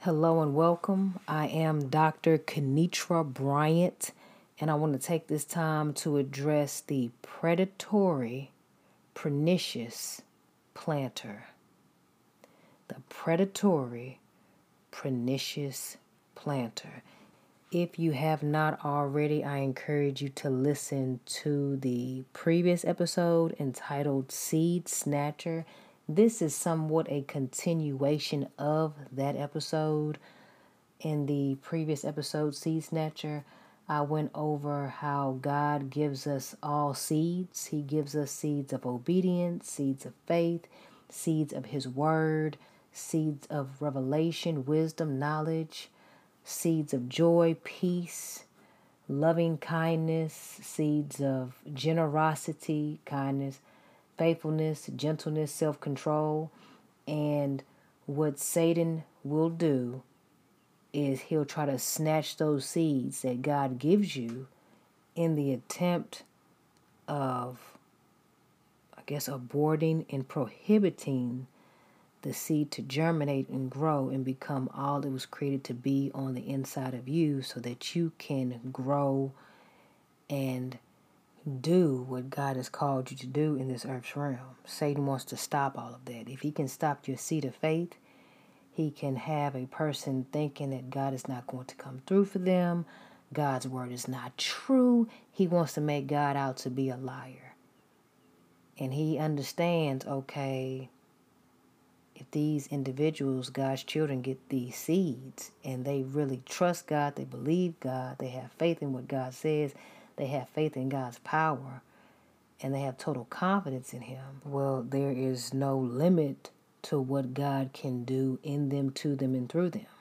Hello and welcome. I am Dr. Kenitra Bryant, and I want to take this time to address the predatory, pernicious planter. The predatory, pernicious planter. If you have not already, I encourage you to listen to the previous episode entitled Seed Snatcher. This is somewhat a continuation of that episode. In the previous episode, Seed Snatcher, I went over how God gives us all seeds. He gives us seeds of obedience, seeds of faith, seeds of His Word, seeds of revelation, wisdom, knowledge, seeds of joy, peace, loving kindness, seeds of generosity, kindness, faithfulness, gentleness, self-control. And what Satan will do is he'll try to snatch those seeds that God gives you in the attempt of, aborting and prohibiting the seed to germinate and grow and become all it was created to be on the inside of you so that you can grow and do what God has called you to do in this earth's realm. Satan wants to stop all of that. If he can stop your seed of faith, he can have a person thinking that God is not going to come through for them. God's word is not true. He wants to make God out to be a liar. And he understands, okay, if these individuals, God's children, get these seeds and they really trust God, they believe God, they have faith in what God says, they have faith in God's power, and they have total confidence in Him, well, there is no limit to what God can do in them, to them, and through them.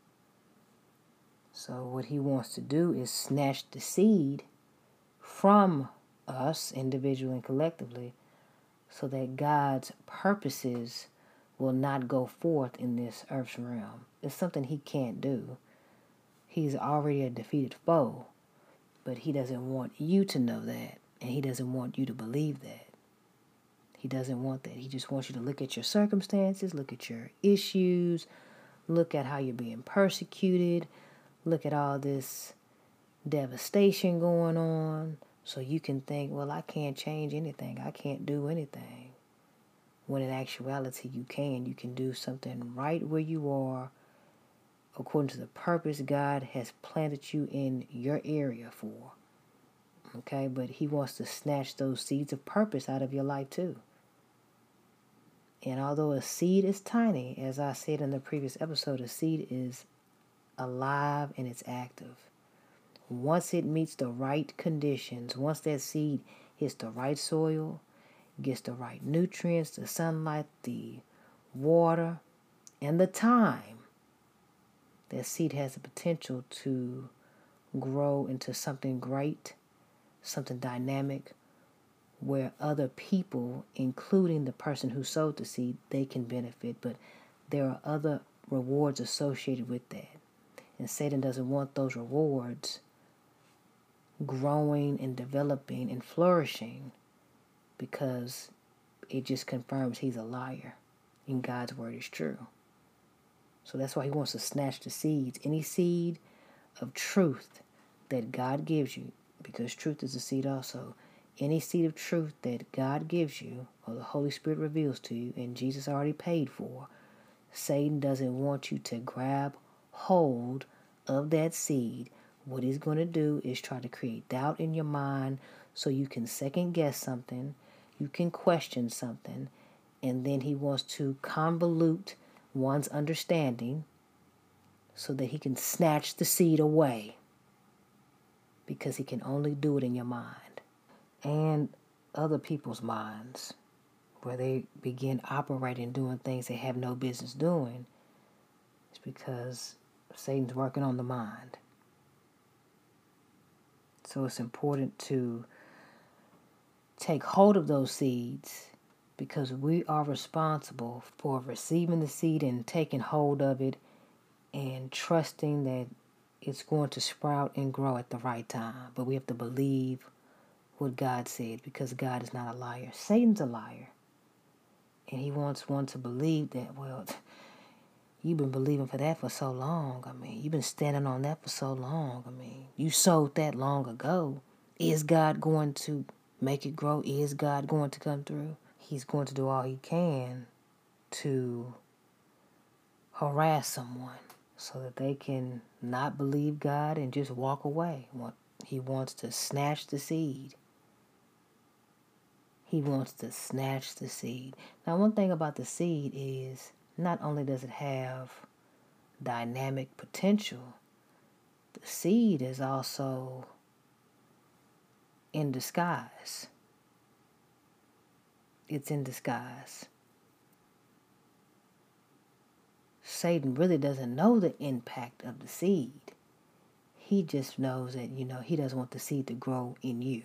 So what He wants to do is snatch the seed from us, individually and collectively, so that God's purposes will not go forth in this earth's realm. It's something He can't do. He's already a defeated foe, but He doesn't want you to know that, and He doesn't want you to believe that. He doesn't want that. He just wants you to look at your circumstances, look at your issues, look at how you're being persecuted, look at all this devastation going on, so you can think, well, I can't change anything. I can't do anything. When in actuality, you can. You can do something right where you are, according to the purpose God has planted you in your area for. Okay, but He wants to snatch those seeds of purpose out of your life too. And although a seed is tiny, as I said in the previous episode, a seed is alive and it's active. Once it meets the right conditions, once that seed hits the right soil, gets the right nutrients, the sunlight, the water, and the time, that seed has the potential to grow into something great, something dynamic, where other people, including the person who sowed the seed, they can benefit. But there are other rewards associated with that. And Satan doesn't want those rewards growing and developing and flourishing, because it just confirms he's a liar and God's word is true. So that's why he wants to snatch the seeds. Any seed of truth that God gives you, because truth is a seed also. Any seed of truth that God gives you, or the Holy Spirit reveals to you, and Jesus already paid for, Satan doesn't want you to grab hold of that seed. What he's going to do is try to create doubt in your mind so you can second guess something, you can question something, and then he wants to convolute one's understanding so that he can snatch the seed away, because he can only do it in your mind and other people's minds, where they begin operating, doing things they have no business doing. It's because Satan's working on the mind. So it's important to take hold of those seeds, because we are responsible for receiving the seed and taking hold of it and trusting that it's going to sprout and grow at the right time. But we have to believe what God said, because God is not a liar. Satan's a liar. And he wants one to believe that, well, You've been believing for that for so long. I mean, you've been standing on that for so long. I mean, you sowed that long ago. Is God going to make it grow? Is God going to come through? He's going to do all he can to harass someone so that they can not believe God and just walk away. He wants to snatch the seed. He wants to snatch the seed. Now, one thing about the seed is not only does it have dynamic potential, the seed is also in disguise. It's in disguise. Satan really doesn't know the impact of the seed. He just knows that, he doesn't want the seed to grow in you.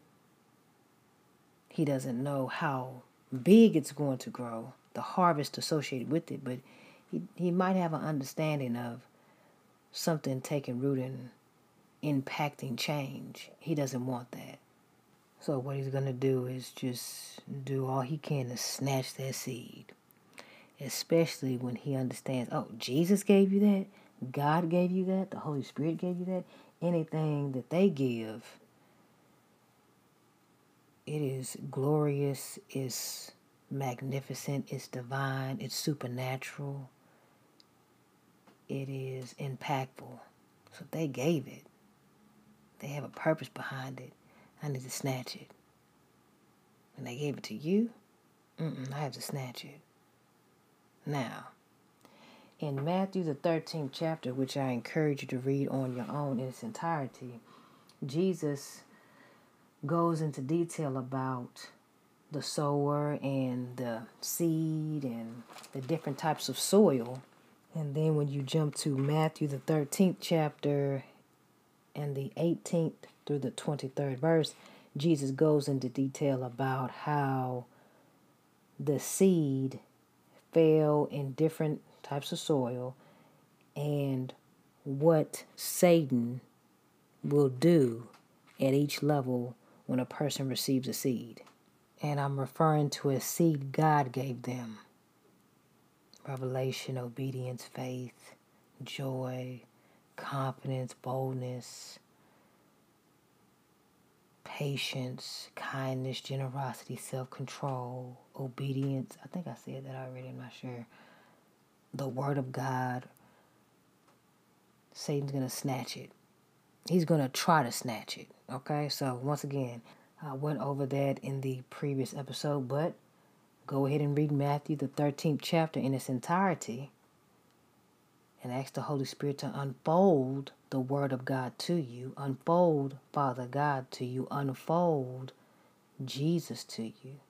He doesn't know how big it's going to grow, the harvest associated with it, but he might have an understanding of something taking root and impacting change. He doesn't want that. So what he's going to do is just do all he can to snatch that seed. Especially when he understands, oh, Jesus gave you that, God gave you that, the Holy Spirit gave you that. Anything that they give, it is glorious, it's magnificent, it's divine, it's supernatural, it is impactful. So if they gave it, they have a purpose behind it. I need to snatch it. And they gave it to you, I have to snatch it. Now, in Matthew the 13th chapter, which I encourage you to read on your own in its entirety, Jesus goes into detail about the sower and the seed and the different types of soil. And then when you jump to Matthew the 13th chapter and the 18th through the 23rd verse, Jesus goes into detail about how the seed fell in different types of soil and what Satan will do at each level when a person receives a seed. And I'm referring to a seed God gave them. Revelation, obedience, faith, joy, confidence, boldness, patience, kindness, generosity, self-control, obedience. I think I said that already, I'm not sure. The word of God. Satan's going to snatch it. He's going to try to snatch it. Okay, so once again, I went over that in the previous episode, but go ahead and read Matthew the 13th chapter in its entirety and ask the Holy Spirit to unfold the Word of God to you, unfold Father God to you, unfold Jesus to you,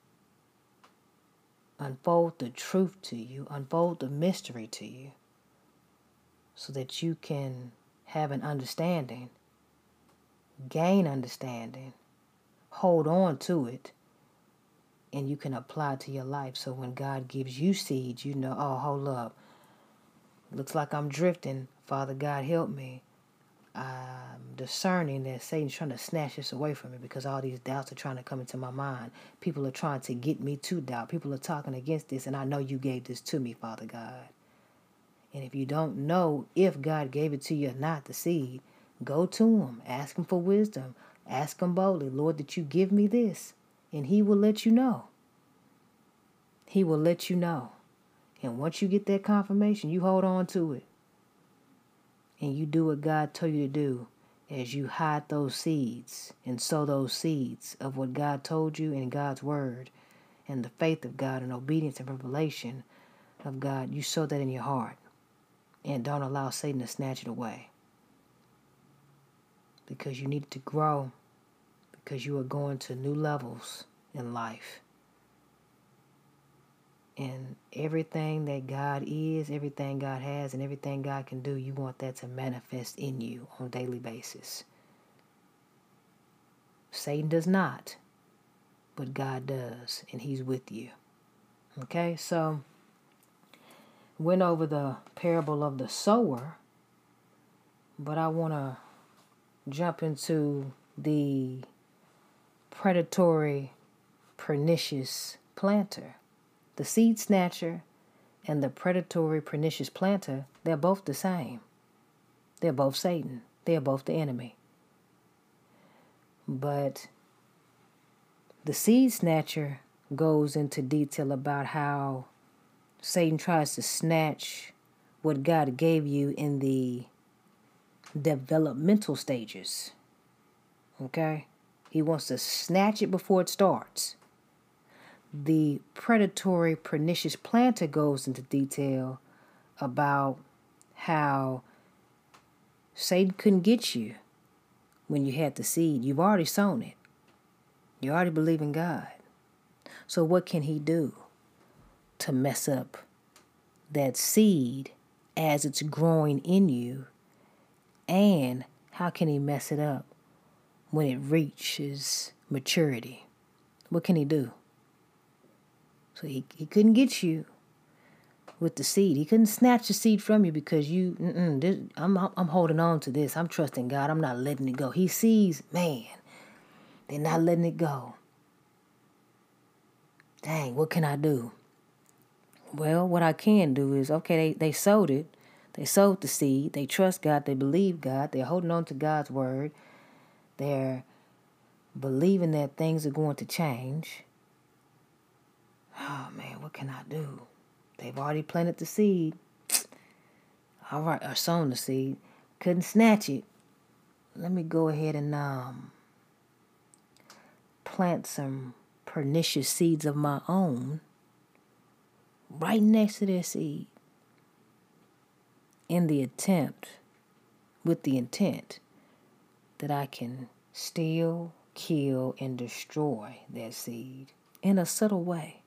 unfold the truth to you, unfold the mystery to you, so that you can have an understanding, gain understanding, hold on to it, and you can apply it to your life. So when God gives you seeds, you know, oh, hold up. Looks like I'm drifting. Father God, help me. I'm discerning that Satan's trying to snatch this away from me because all these doubts are trying to come into my mind. People are trying to get me to doubt. People are talking against this, and I know you gave this to me, Father God. And if you don't know if God gave it to you or not, the seed, go to him. Ask him for wisdom. Ask him boldly, Lord, that you give me this. And he will let you know. He will let you know. And once you get that confirmation, you hold on to it. And you do what God told you to do as you hide those seeds and sow those seeds of what God told you in God's word and the faith of God and obedience and revelation of God. You sow that in your heart and don't allow Satan to snatch it away, because you need it to grow, because you are going to new levels in life. And everything that God is, everything God has, and everything God can do, you want that to manifest in you on a daily basis. Satan does not, but God does, and he's with you. Okay, so went over the parable of the sower, but I want to jump into the predatory, pernicious planter, the seed snatcher, and the predatory, pernicious planter, they're both the same. They're both Satan. They're both the enemy. But the seed snatcher goes into detail about how Satan tries to snatch what God gave you in the developmental stages. Okay? He wants to snatch it before it starts. The predatory, pernicious planter goes into detail about how Satan couldn't get you when you had the seed. You've already sown it. You already believe in God. So what can he do to mess up that seed as it's growing in you? And how can he mess it up when it reaches maturity? What can he do? So he couldn't get you with the seed. He couldn't snatch the seed from you because I'm holding on to this. I'm trusting God. I'm not letting it go. He sees, man, they're not letting it go. Dang, what can I do? Well, what I can do is, okay, they sowed it. They sowed the seed. They trust God. They believe God. They're holding on to God's word. They're believing that things are going to change. Oh, man, what can I do? They've already planted the seed. All right, or sown the seed. Couldn't snatch it. Let me go ahead and plant some pernicious seeds of my own right next to their seed with the intent that I can steal, kill, and destroy that seed in a subtle way.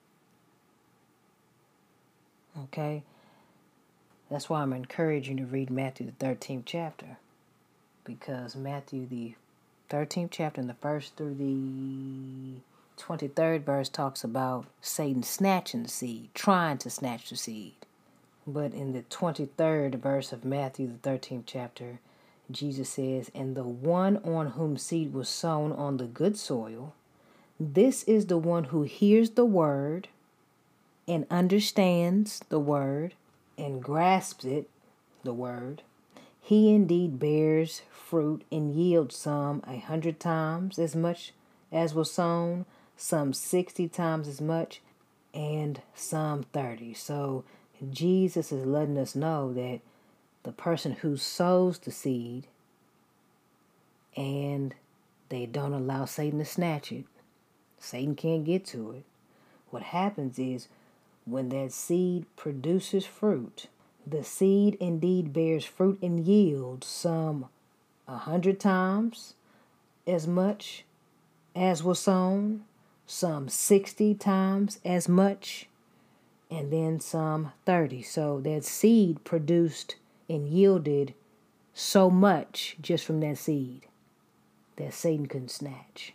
Okay? That's why I'm encouraging you to read Matthew the 13th chapter. Because Matthew the 13th chapter and the 1st through the 23rd verse talks about Satan snatching the seed, trying to snatch the seed. But in the 23rd verse of Matthew the 13th chapter, Jesus says, "And the one on whom seed was sown on the good soil, this is the one who hears the word and understands the word and grasps it, the word. He indeed bears fruit and yields some 100 times as much as was sown, some 60 times as much, and some 30. So Jesus is letting us know that the person who sows the seed and they don't allow Satan to snatch it, Satan can't get to it. What happens is when that seed produces fruit, the seed indeed bears fruit and yields some 100 times as much as was sown, some 60 times as much, and then some 30. So that seed produced and yielded so much just from that seed that Satan couldn't snatch.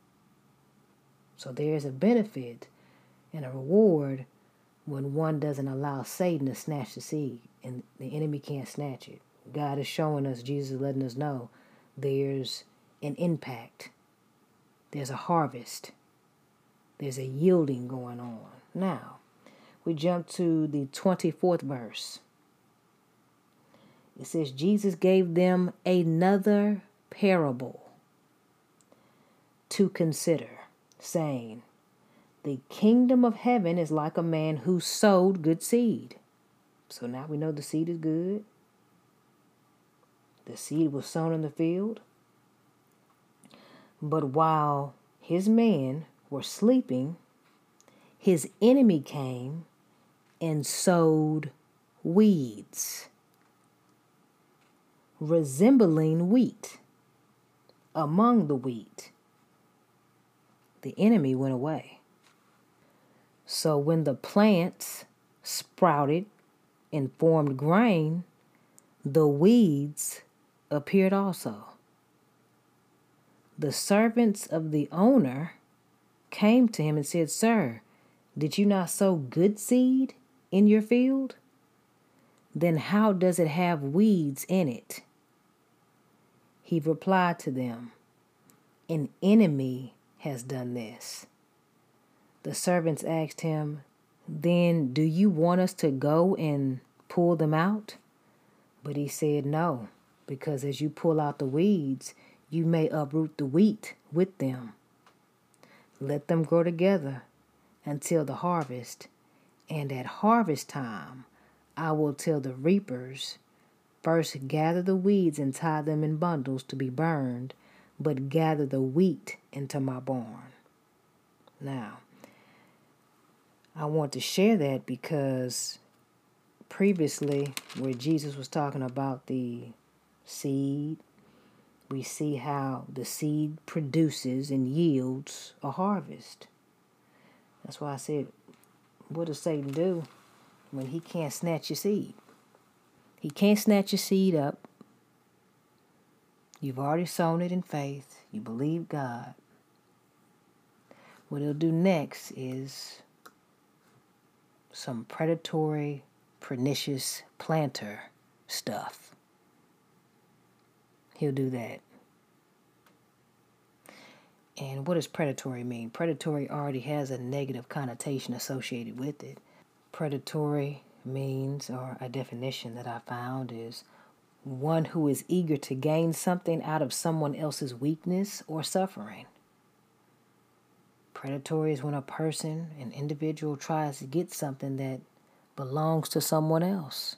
So there's a benefit and a reward when one doesn't allow Satan to snatch the seed and the enemy can't snatch it. God is showing us, Jesus is letting us know there's an impact. There's a harvest. There's a yielding going on. Now, we jump to the 24th verse. It says, Jesus gave them another parable to consider, saying, the kingdom of heaven is like a man who sowed good seed. So now we know the seed is good. The seed was sown in the field. But while his men were sleeping, his enemy came and sowed weeds, resembling wheat, among the wheat. The enemy went away. So when the plants sprouted and formed grain, the weeds appeared also. The servants of the owner came to him and said, Sir, did you not sow good seed in your field? Then how does it have weeds in it? He replied to them, An enemy has done this. The servants asked him, then do you want us to go and pull them out? But he said no, because as you pull out the weeds, you may uproot the wheat with them. Let them grow together until the harvest. And at harvest time, I will tell the reapers, first gather the weeds and tie them in bundles to be burned, but gather the wheat into my barn. Now, I want to share that because previously, where Jesus was talking about the seed, we see how the seed produces and yields a harvest. That's why I said, what does Satan do when he can't snatch your seed? He can't snatch your seed up. You've already sown it in faith. You believe God. What he'll do next is some predatory, pernicious planter stuff. He'll do that. And what does predatory mean? Predatory already has a negative connotation associated with it. Predatory means, or a definition that I found, is one who is eager to gain something out of someone else's weakness or suffering. Predatory is when a person, an individual, tries to get something that belongs to someone else.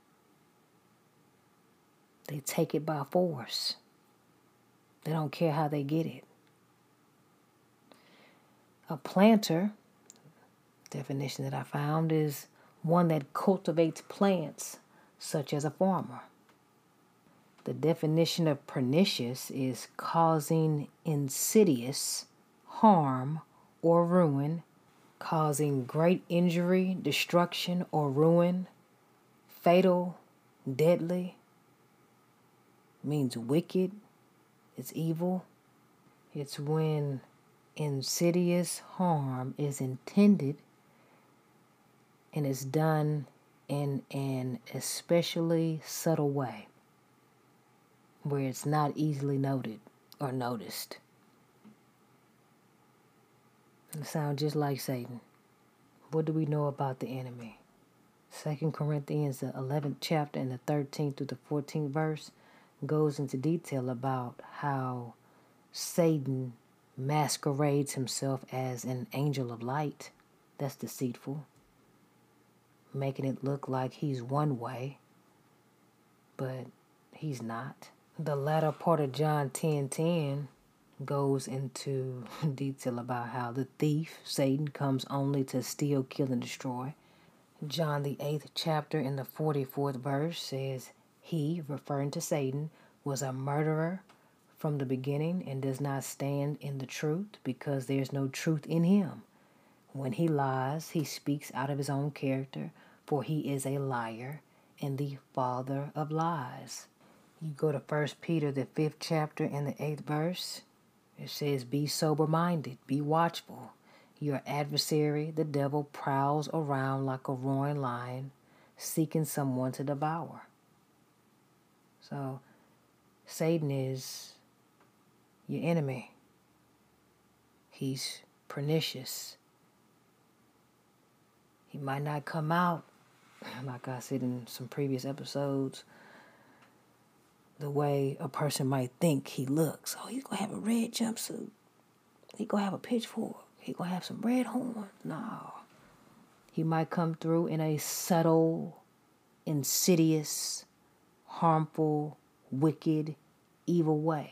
They take it by force. They don't care how they get it. A planter, definition that I found, is one that cultivates plants, such as a farmer. The definition of pernicious is causing insidious harm or ruin, causing great injury, destruction, or ruin, fatal, deadly, means wicked, it's evil. It's when insidious harm is intended and is done in an especially subtle way, where it's not easily noted or noticed. It sounds just like Satan. What do we know about the enemy? 2 Corinthians, the 11th chapter and the 13th through the 14th verse goes into detail about how Satan masquerades himself as an angel of light. That's deceitful. Making it look like he's one way, but he's not. The latter part of John 10:10 goes into detail about how the thief, Satan, comes only to steal, kill, and destroy. John the 8th chapter in the 44th verse says, he, referring to Satan, was a murderer from the beginning and does not stand in the truth because there's no truth in him. When he lies, he speaks out of his own character, for he is a liar and the father of lies. You go to 1 Peter, the 5th chapter and the 8th verse. It says, be sober-minded, be watchful. Your adversary, the devil, prowls around like a roaring lion, seeking someone to devour. So, Satan is your enemy. He's pernicious. He might not come out, like I said in some previous episodes, the way a person might think he looks. Oh, he's going to have a red jumpsuit. He's going to have a pitchfork. He's going to have some red horns. No. He might come through in a subtle, insidious, harmful, wicked, evil way.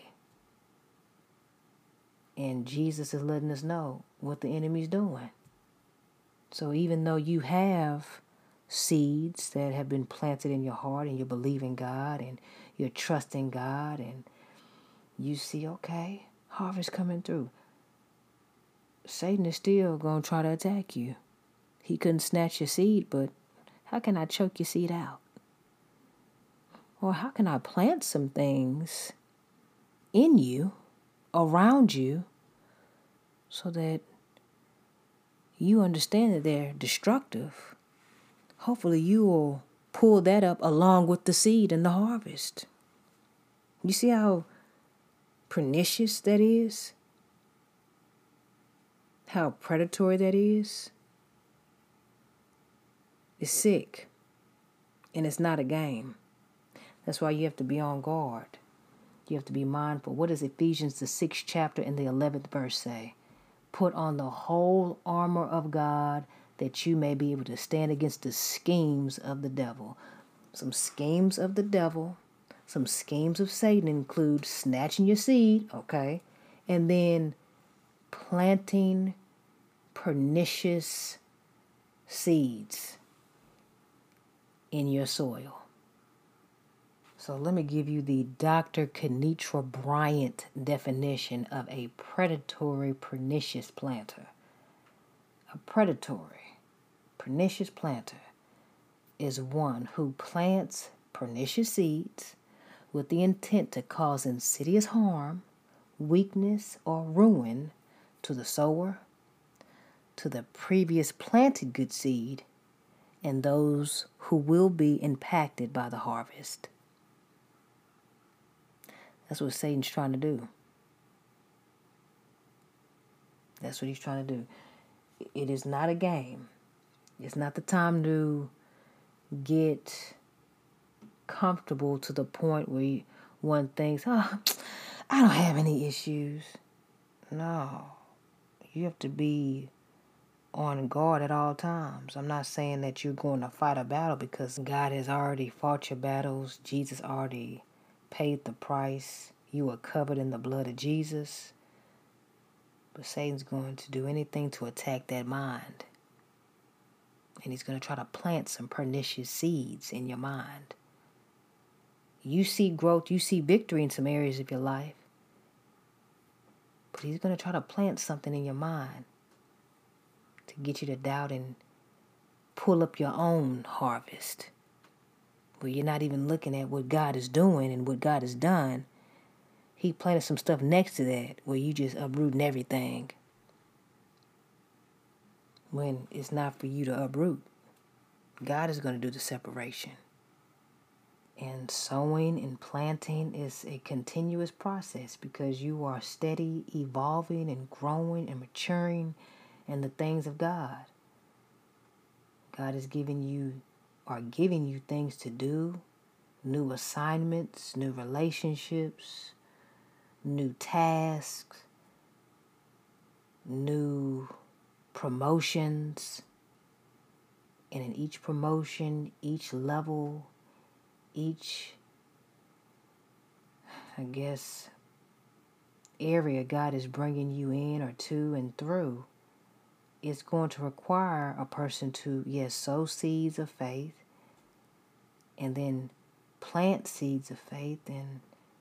And Jesus is letting us know what the enemy's doing. So even though you have seeds that have been planted in your heart and you believe in God and you're trusting God and you see, okay, harvest coming through, Satan is still going to try to attack you. He couldn't snatch your seed, but how can I choke your seed out? Or how can I plant some things in you, around you, so that you understand that they're destructive? Hopefully you will pull that up along with the seed and the harvest. You see how pernicious that is? How predatory that is? is sick, and it's not a game. That's why you have to be on guard. You have to be mindful. What does Ephesians, the 6th chapter and the 11th verse say? Put on the whole armor of God that you may be able to stand against the schemes of the devil. Some schemes of the devil, some schemes of Satan include snatching your seed, okay, and then planting pernicious seeds in your soil. So let me give you the Dr. Kenitra Bryant definition of a predatory pernicious planter. A predatory pernicious planter is one who plants pernicious seeds with the intent to cause insidious harm, weakness, or ruin to the sower, to the previous planted good seed, and those who will be impacted by the harvest. That's what Satan's trying to do. That's what he's trying to do. It is not a game. It's not the time to get comfortable to the point where one thinks, oh, I don't have any issues. No. You have to be on guard at all times. I'm not saying that you're going to fight a battle, because God has already fought your battles. Jesus already paid the price. You are covered in the blood of Jesus. But Satan's going to do anything to attack that mind. And he's going to try to plant some pernicious seeds in your mind. You see growth, you see victory in some areas of your life. But he's going to try to plant something in your mind to get you to doubt and pull up your own harvest, where you're not even looking at what God is doing and what God has done. He planted some stuff next to that where you just uprooting everything, when it's not for you to uproot. God is going to do the separation. And sowing and planting is a continuous process, because you are steady evolving and growing and maturing in the things of God. God is giving you things to do, new assignments, new relationships, new tasks, new promotions. And in each promotion, each level, each, area God is bringing you in or to and through, it's going to require a person to, sow seeds of faith, and then plant seeds of faith and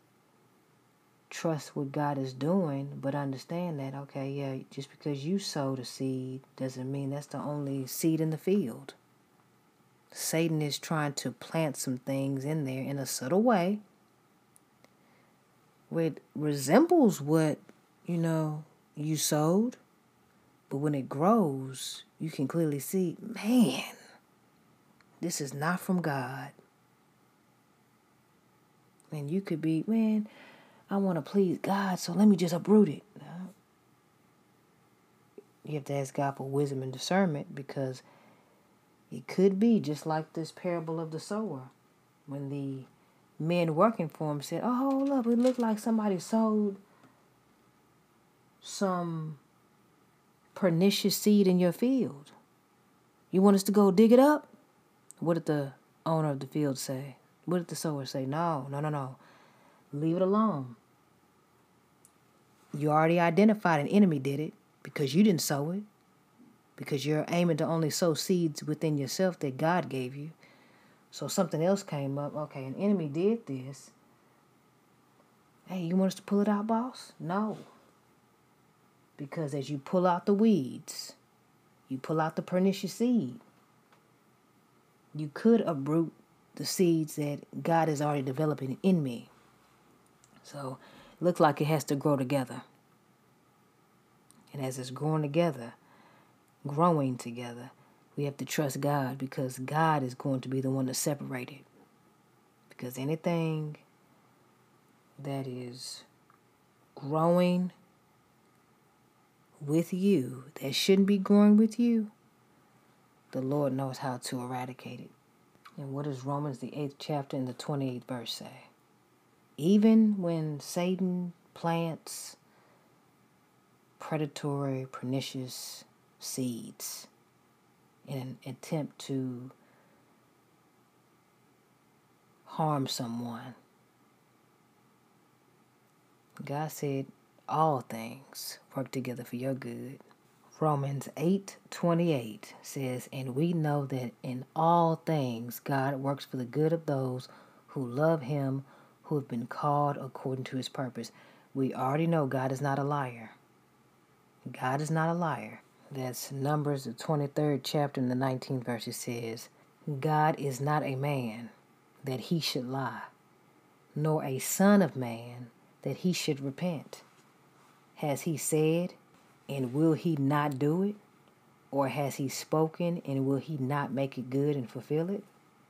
trust what God is doing, but understand that, just because you sowed a seed doesn't mean that's the only seed in the field. Satan is trying to plant some things in there in a subtle way, where it resembles what, you sowed. But when it grows, you can clearly see, man, this is not from God. And you could be, man, I want to please God, so let me just uproot it. No. You have to ask God for wisdom and discernment, because it could be just like this parable of the sower, when the men working for him said, oh, hold up, it looked like somebody sowed some pernicious seed in your field. You want us to go dig it up? What did the owner of the field say? What did the sower say? No. Leave it alone. You already identified an enemy did it, because you didn't sow it, because you're aiming to only sow seeds within yourself that God gave you. So something else came up. Okay, an enemy did this. Hey, you want us to pull it out, boss? No. Because as you pull out the weeds, you pull out the pernicious seed, you could uproot the seeds that God is already developing in me. So it looks like it has to grow together. And as it's growing together, we have to trust God, because God is going to be the one to separate it. Because anything that is growing with you that shouldn't be growing with you, the Lord knows how to eradicate it. And what does Romans, the 8th chapter and the 28th verse say? Even when Satan plants predatory, pernicious seeds in an attempt to harm someone, God said all things work together for your good. Romans 8:28 says, and we know that in all things God works for the good of those who love him, who have been called according to his purpose. We already know God is not a liar. God is not a liar. That's Numbers, the 23rd chapter and the 19th verse. It says, God is not a man that he should lie, nor a son of man that he should repent. Has he said, and will he not do it? Or has he spoken, and will he not make it good and fulfill it?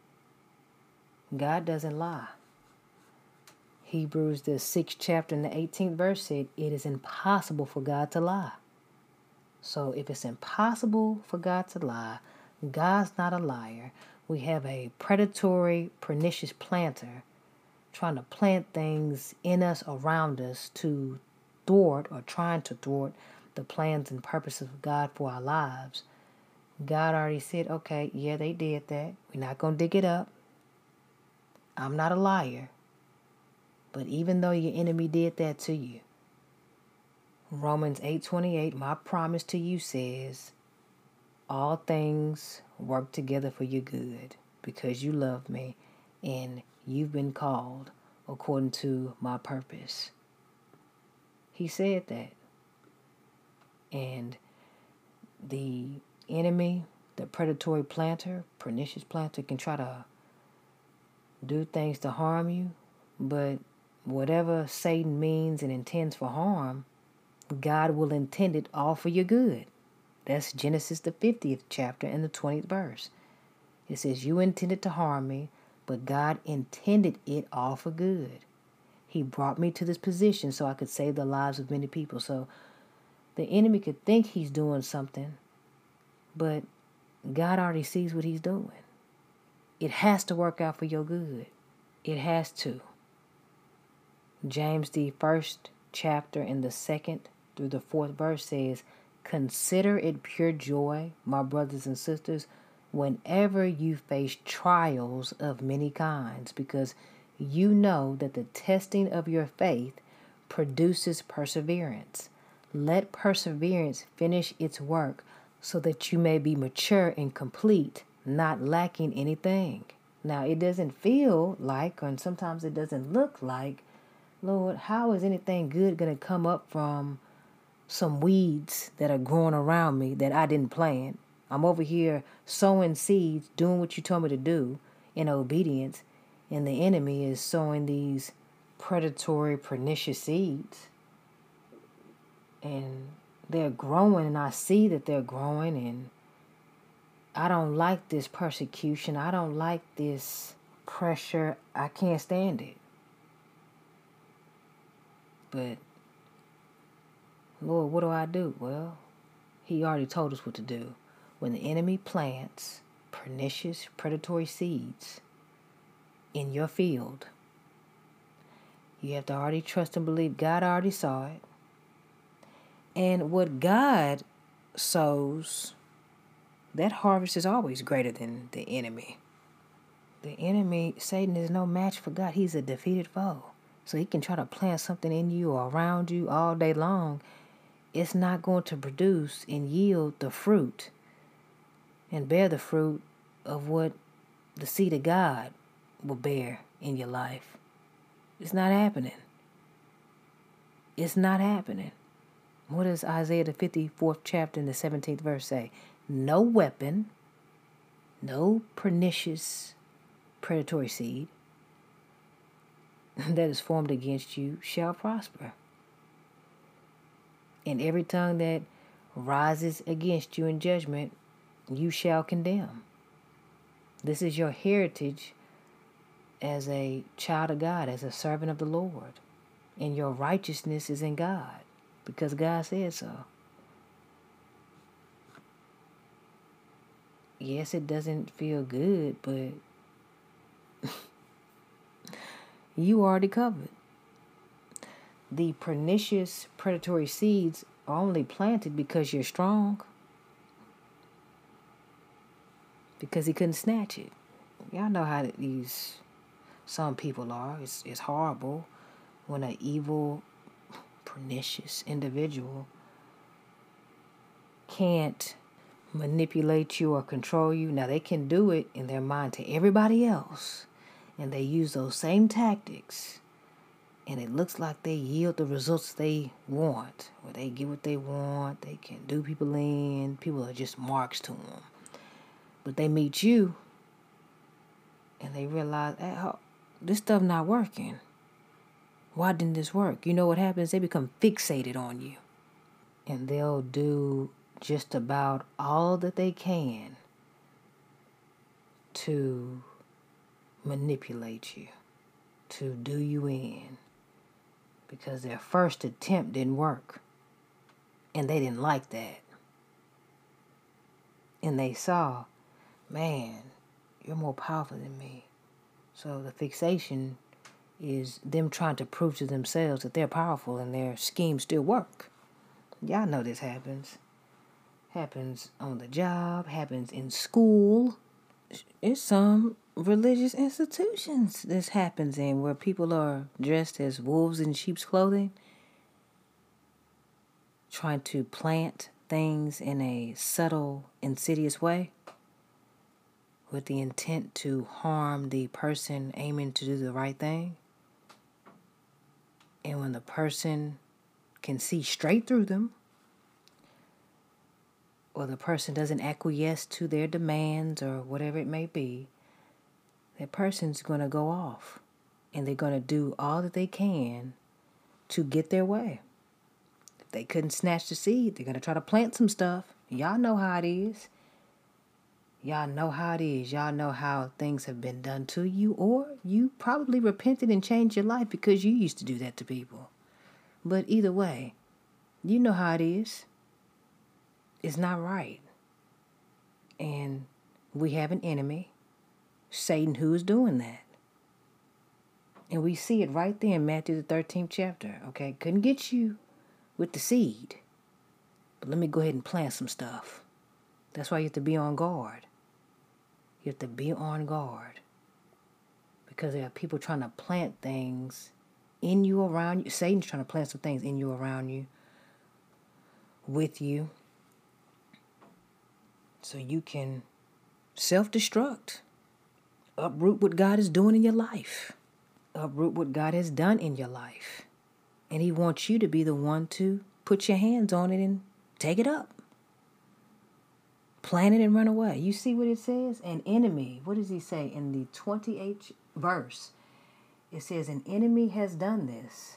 God doesn't lie. Hebrews, the 6th chapter and the 18th verse said, it is impossible for God to lie. So if it's impossible for God to lie, God's not a liar. We have a predatory, pernicious planter trying to plant things in us, around us, to thwart or trying to thwart the plans and purposes of God for our lives. God already said, okay, yeah, they did that. We're not going to dig it up. I'm not a liar. But even though your enemy did that to you, Romans 8:28, my promise to you says, all things work together for your good because you love me and you've been called according to my purpose. He said that. And the enemy, the predatory planter, pernicious planter, can try to do things to harm you, but whatever Satan means and intends for harm, God will intend it all for your good. That's Genesis, the 50th chapter and the 20th verse. It says, you intended to harm me, but God intended it all for good. He brought me to this position so I could save the lives of many people. So the enemy could think he's doing something, but God already sees what he's doing. It has to work out for your good. It has to. James, the 1st chapter and the 2nd through the 4th verse says, consider it pure joy, my brothers and sisters, whenever you face trials of many kinds, because you know that the testing of your faith produces perseverance. Let perseverance finish its work so that you may be mature and complete, not lacking anything. Now, it doesn't feel like, and sometimes it doesn't look like, Lord, how is anything good going to come up from some weeds that are growing around me that I didn't plant? I'm over here sowing seeds, doing what you told me to do in obedience, and the enemy is sowing these predatory, pernicious seeds. And they're growing, and I see that they're growing, and I don't like this persecution. I don't like this pressure. I can't stand it. But, Lord, what do I do? Well, he already told us what to do. When the enemy plants pernicious, predatory seeds in your field, you have to already trust and believe God already saw it. And what God sows, that harvest is always greater than the enemy. The enemy, Satan, is no match for God. He's a defeated foe. So he can try to plant something in you or around you all day long. It's not going to produce and yield the fruit and bear the fruit of what the seed of God will bear in your life. It's not happening. It's not happening. What does Isaiah, the 54th chapter and the 17th verse say? No weapon, no pernicious, predatory seed that is formed against you shall prosper. And every tongue that rises against you in judgment, you shall condemn. This is your heritage as a child of God, as a servant of the Lord. And your righteousness is in God, because God said so. Yes, it doesn't feel good, but you already covered. The pernicious predatory seeds are only planted because you're strong, because he couldn't snatch it. Y'all know how some people are. It's horrible when an evil, pernicious individual can't manipulate you or control you. Now, they can do it in their mind to everybody else, and they use those same tactics, and it looks like they yield the results they want, or they get what they want. They can do people in. People are just marks to them. But they meet you, and they realize, hey, this stuff not working. Why didn't this work? You know what happens? They become fixated on you. And they'll do just about all that they can to manipulate you, to do you in. Because their first attempt didn't work. And they didn't like that. And they saw, man, you're more powerful than me. So the fixation is them trying to prove to themselves that they're powerful and their schemes still work. Y'all know this happens. Happens on the job, happens in school. It's some religious institutions this happens in where people are dressed as wolves in sheep's clothing, trying to plant things in a subtle, insidious way with the intent to harm the person aiming to do the right thing. And when the person can see straight through them, or the person doesn't acquiesce to their demands or whatever it may be, that person's going to go off. And they're going to do all that they can to get their way. If they couldn't snatch the seed, they're going to try to plant some stuff. Y'all know how it is. Y'all know how it is. Y'all know how things have been done to you, or you probably repented and changed your life because you used to do that to people. But either way, you know how it is. It's not right. And we have an enemy, Satan, who is doing that. And we see it right there in Matthew the 13th chapter. Okay, couldn't get you with the seed. But let me go ahead and plant some stuff. That's why you have to be on guard. You have to be on guard. Because there are people trying to plant things in you, around you. Satan's trying to plant some things in you, around you, with you. So you can self-destruct. Uproot what God is doing in your life. Uproot what God has done in your life. And he wants you to be the one to put your hands on it and take it up. Plant it and run away. You see what it says? An enemy. What does he say in the 28th verse? It says, an enemy has done this.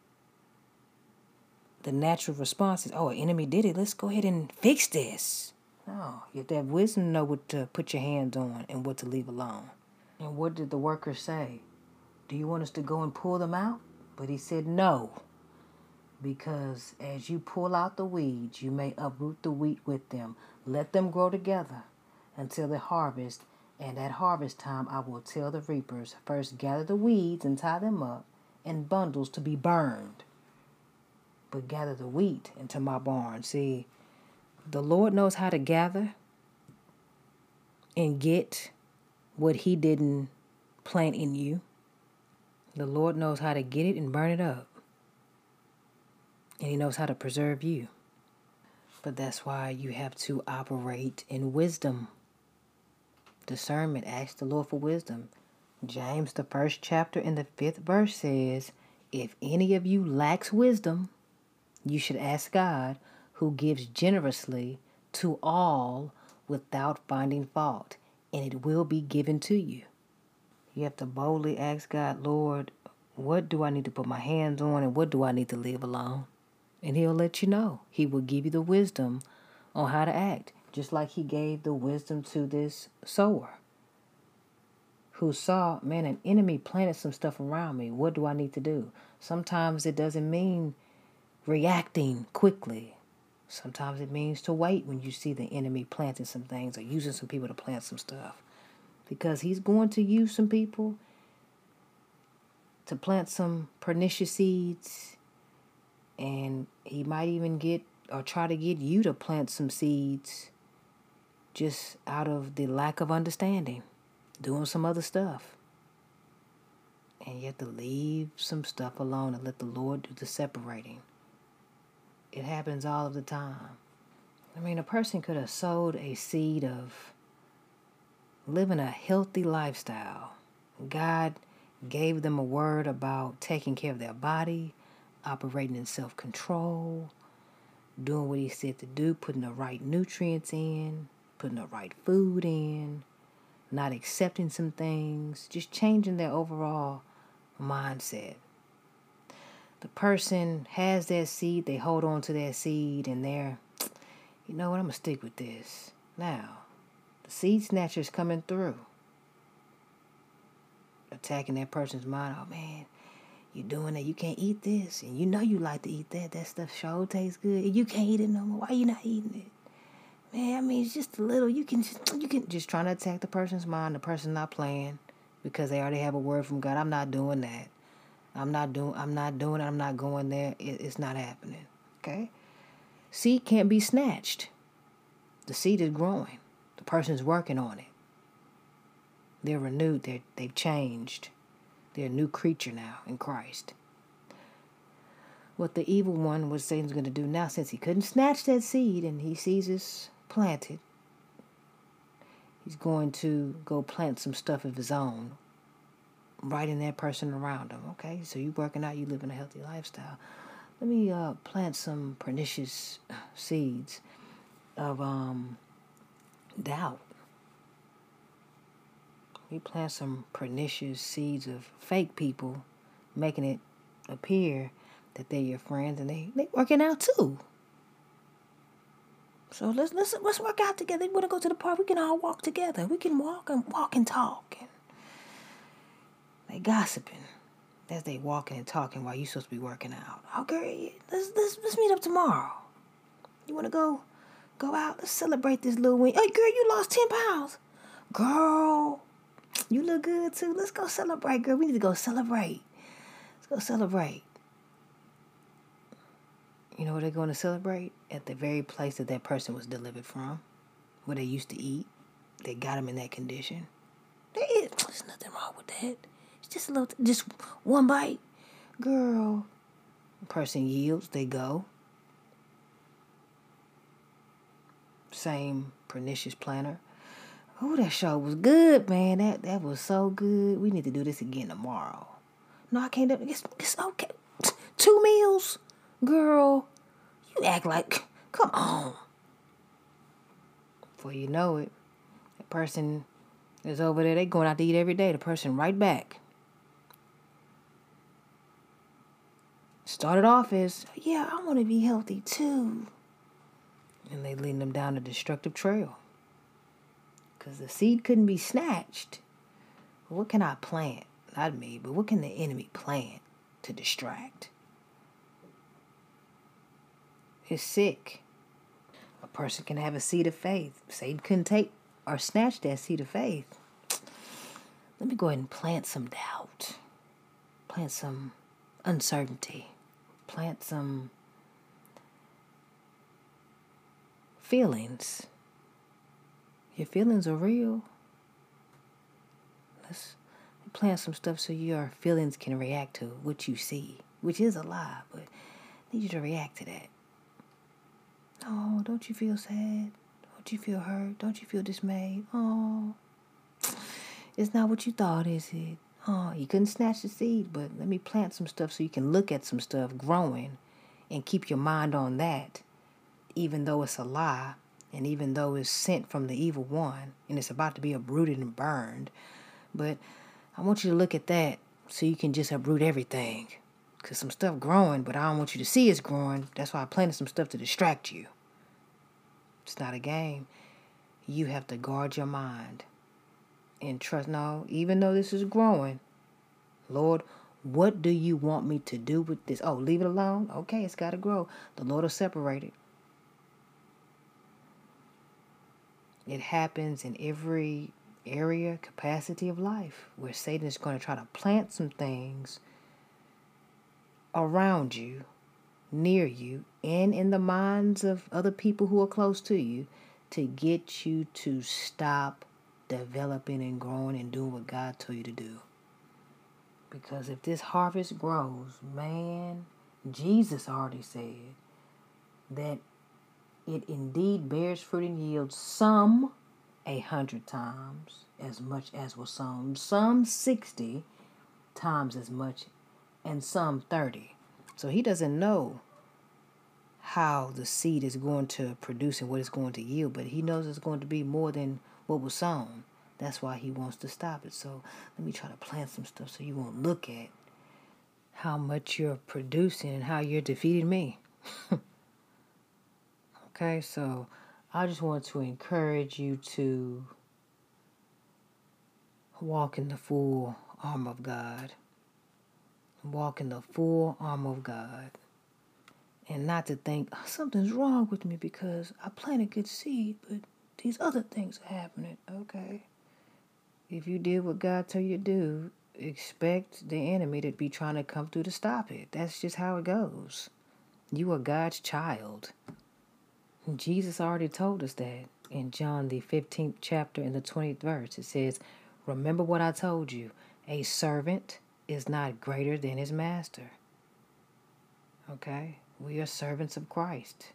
The natural response is, oh, an enemy did it. Let's go ahead and fix this. No, you have to have wisdom to know what to put your hands on and what to leave alone. And what did the workers say? Do you want us to go and pull them out? But he said no. Because as you pull out the weeds, you may uproot the wheat with them. Let them grow together until the harvest. And at harvest time, I will tell the reapers, first gather the weeds and tie them up in bundles to be burned. But gather the wheat into my barn. See, the Lord knows how to gather and get what he didn't plant in you. The Lord knows how to get it and burn it up. And he knows how to preserve you. But that's why you have to operate in wisdom. Discernment. Ask the Lord for wisdom. James, the 1st chapter in the 5th verse says, if any of you lacks wisdom, you should ask God, who gives generously to all without finding fault, and it will be given to you. You have to boldly ask God, Lord, what do I need to put my hands on and what do I need to leave alone? And he'll let you know. He will give you the wisdom on how to act, just like he gave the wisdom to this sower who saw, man, an enemy planted some stuff around me. What do I need to do? Sometimes it doesn't mean reacting quickly. Sometimes it means to wait when you see the enemy planting some things or using some people to plant some stuff. Because he's going to use some people to plant some pernicious seeds, and he might even get or try to get you to plant some seeds just out of the lack of understanding, doing some other stuff. And you have to leave some stuff alone and let the Lord do the separating. It happens all of the time. I mean, a person could have sowed a seed of living a healthy lifestyle. God gave them a word about taking care of their body, operating in self-control, doing what he said to do, putting the right nutrients in, putting the right food in, not accepting some things, just changing their overall mindset. The person has that seed, they hold on to that seed, and they're, you know what, I'm going to stick with this. Now, the seed snatcher's coming through, attacking that person's mind. Oh, man, you doing that. You can't eat this. And you know you like to eat that. That stuff sure tastes good. And you can't eat it no more. Why you not eating it? Man, I mean, it's just a little. You can just trying to attack the person's mind. The person's not playing because they already have a word from God. I'm not doing that. I'm not doing it. I'm not going there. It's not happening. Okay? Seed can't be snatched. The seed is growing. The person's working on it. They're renewed. They've changed. They're a new creature now in Christ. What the evil one, what Satan's going to do now, since he couldn't snatch that seed and he sees it's planted, he's going to go plant some stuff of his own, right in that person around him. Okay, so you working out, you living a healthy lifestyle. Let me plant some pernicious seeds of doubt. We plant some pernicious seeds of fake people, making it appear that they're your friends, and they working out too. So let's work out together. You want to go to the park? We can all walk together. We can walk and talk. And they gossiping as they walking and talking while you supposed to be working out. Okay, let's meet up tomorrow. You want to go out? Let's celebrate this little win. Hey, girl, you lost 10 pounds. Girl, you look good too. Let's go celebrate, girl. We need to go celebrate. Let's go celebrate. You know where they're going to celebrate? At the very place that person was delivered from, where they used to eat. They got them in that condition. There's nothing wrong with that. It's just just one bite. Girl, the person yields, they go. Same pernicious planner. Oh, that show was good, man. That was so good. We need to do this again tomorrow. No, I can't do it. It's okay. 2 meals? Girl, you act like, come on. Before you know it, the person is over there. They going out to eat every day. The person right back. Started off as, yeah, I want to be healthy too. And they leading them down a destructive trail. Because the seed couldn't be snatched. What can I plant? Not me, but what can the enemy plant to distract? It's sick. A person can have a seed of faith. Satan couldn't take or snatch that seed of faith. Let me go ahead and plant some doubt. Plant some uncertainty. Plant some feelings. Your feelings are real. Let's plant some stuff so your feelings can react to what you see, which is a lie, but I need you to react to that. Oh, don't you feel sad? Don't you feel hurt? Don't you feel dismayed? Oh, it's not what you thought, is it? Oh, you couldn't snatch the seed, but let me plant some stuff so you can look at some stuff growing and keep your mind on that, even though it's a lie and even though it's sent from the evil one and it's about to be uprooted and burned. But I want you to look at that so you can just uproot everything. Because some stuff growing, but I don't want you to see it's growing. That's why I planted some stuff to distract you. It's not a game. You have to guard your mind and trust. No, even though this is growing, Lord, what do you want me to do with this? Oh, leave it alone? Okay, it's got to grow. The Lord will separate it. It happens in every area, capacity of life where Satan is going to try to plant some things around you, near you, and in the minds of other people who are close to you to get you to stop developing and growing and doing what God told you to do. Because if this harvest grows, man, Jesus already said that it indeed bears fruit and yields some 100 times as much as was sown, some 60 times as much, and some 30. So he doesn't know how the seed is going to produce and what it's going to yield, but he knows it's going to be more than what was sown. That's why he wants to stop it. So let me try to plant some stuff so you won't look at how much you're producing and how you're defeating me. Okay, so I just want to encourage you to walk in the full armor of God. Walk in the full armor of God. And not to think, "Oh, something's wrong with me because I planted good seed, but these other things are happening." Okay. If you did what God told you to do, expect the enemy to be trying to come through to stop it. That's just how it goes. You are God's child. Jesus already told us that in John the 15th chapter in the 20th verse. It says, "Remember what I told you. A servant is not greater than his master." Okay? We are servants of Christ.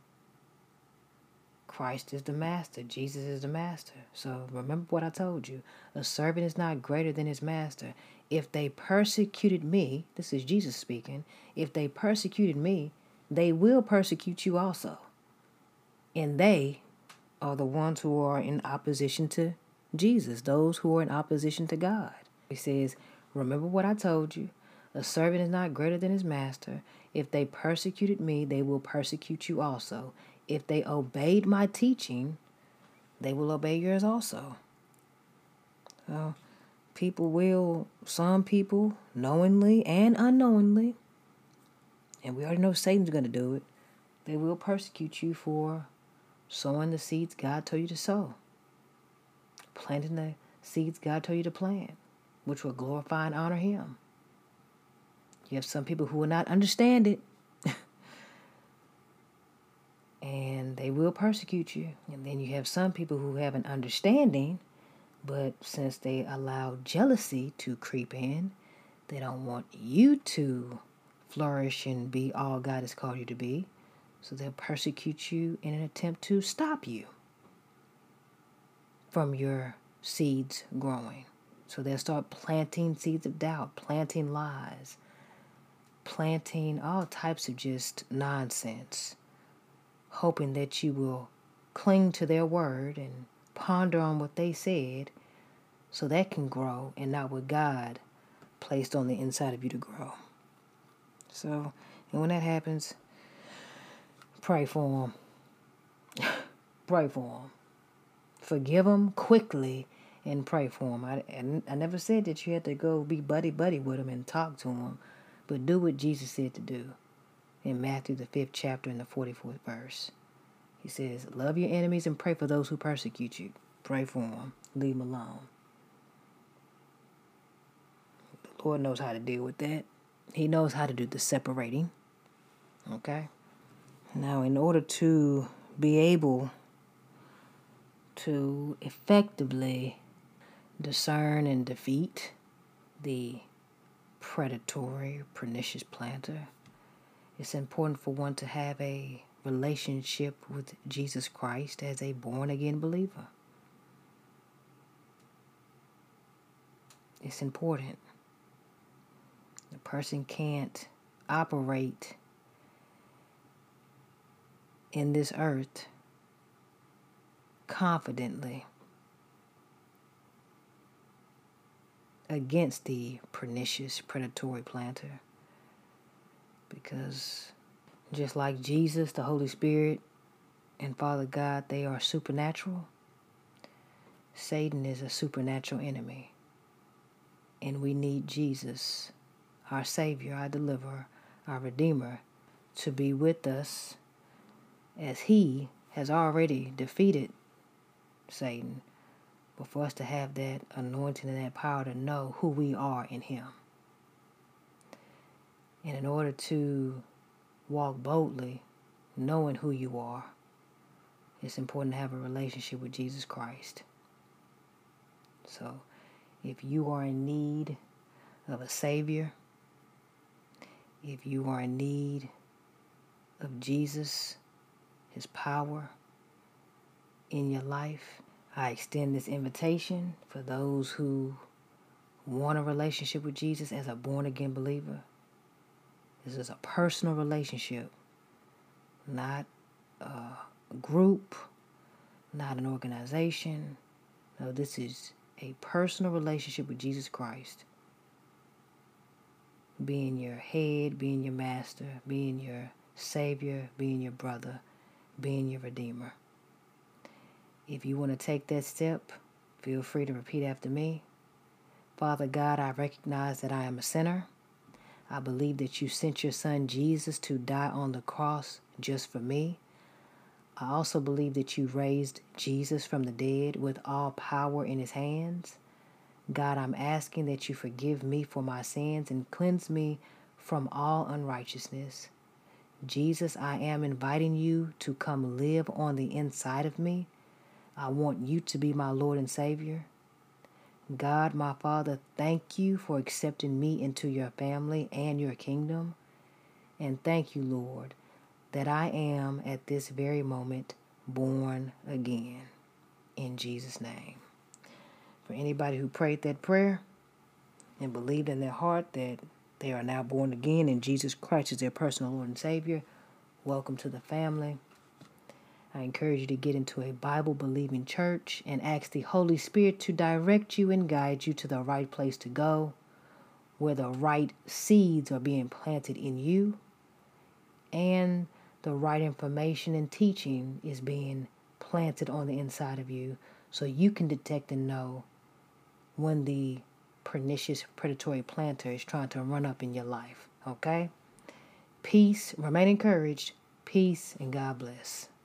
Christ is the master. Jesus is the master. So remember what I told you. A servant is not greater than his master. If they persecuted me, this is Jesus speaking, if they persecuted me, they will persecute you also. And they are the ones who are in opposition to Jesus, those who are in opposition to God. He says, remember what I told you. A servant is not greater than his master. If they persecuted me, they will persecute you also. If they obeyed my teaching, they will obey yours also. So some people, knowingly and unknowingly, and we already know Satan's going to do it, they will persecute you for sowing the seeds God told you to sow, planting the seeds God told you to plant, which will glorify and honor him. You have some people who will not understand it, and they will persecute you. And then you have some people who have an understanding, but since they allow jealousy to creep in, they don't want you to flourish and be all God has called you to be. So they'll persecute you in an attempt to stop you from your seeds growing. So they'll start planting seeds of doubt, planting lies, planting all types of just nonsense, hoping that you will cling to their word and ponder on what they said so that can grow and not what God placed on the inside of you to grow. So, and when that happens, pray for them. Pray for them. Forgive them quickly and pray for them. I never said that you had to go be buddy-buddy with them and talk to them, but do what Jesus said to do in Matthew the 5th chapter and the 44th verse. He says, love your enemies and pray for those who persecute you. Pray for them. Leave them alone. The Lord knows how to deal with that. He knows how to do the separating. Okay? Now, in order to be able to effectively discern and defeat the predatory, pernicious planter, it's important for one to have a relationship with Jesus Christ as a born-again believer. It's important. The person can't operate in this earth confidently against the pernicious, predatory planter. Because just like Jesus, the Holy Spirit, and Father God, they are supernatural. Satan is a supernatural enemy. And we need Jesus, our Savior, our Deliverer, our Redeemer, to be with us as He has already defeated Satan, but for us to have that anointing and that power to know who we are in him. And in order to walk boldly, knowing who you are, it's important to have a relationship with Jesus Christ. So, if you are in need of a Savior, if you are in need of Jesus, his power in your life, I extend this invitation for those who want a relationship with Jesus as a born-again believer. This is a personal relationship, not a group, not an organization. No, this is a personal relationship with Jesus Christ. Being your head, being your master, being your Savior, being your brother, being your Redeemer. If you want to take that step, feel free to repeat after me. Father God, I recognize that I am a sinner. I believe that you sent your son Jesus to die on the cross just for me. I also believe that you raised Jesus from the dead with all power in his hands. God, I'm asking that you forgive me for my sins and cleanse me from all unrighteousness. Jesus, I am inviting you to come live on the inside of me. I want you to be my Lord and Savior. God, my Father, thank you for accepting me into your family and your kingdom. And thank you, Lord, that I am at this very moment born again. In Jesus' name. For anybody who prayed that prayer and believed in their heart that they are now born again and Jesus Christ is their personal Lord and Savior, welcome to the family. I encourage you to get into a Bible-believing church and ask the Holy Spirit to direct you and guide you to the right place to go, where the right seeds are being planted in you and the right information and teaching is being planted on the inside of you so you can detect and know when the pernicious predatory planter is trying to run up in your life. Okay? Peace. Remain encouraged. Peace and God bless.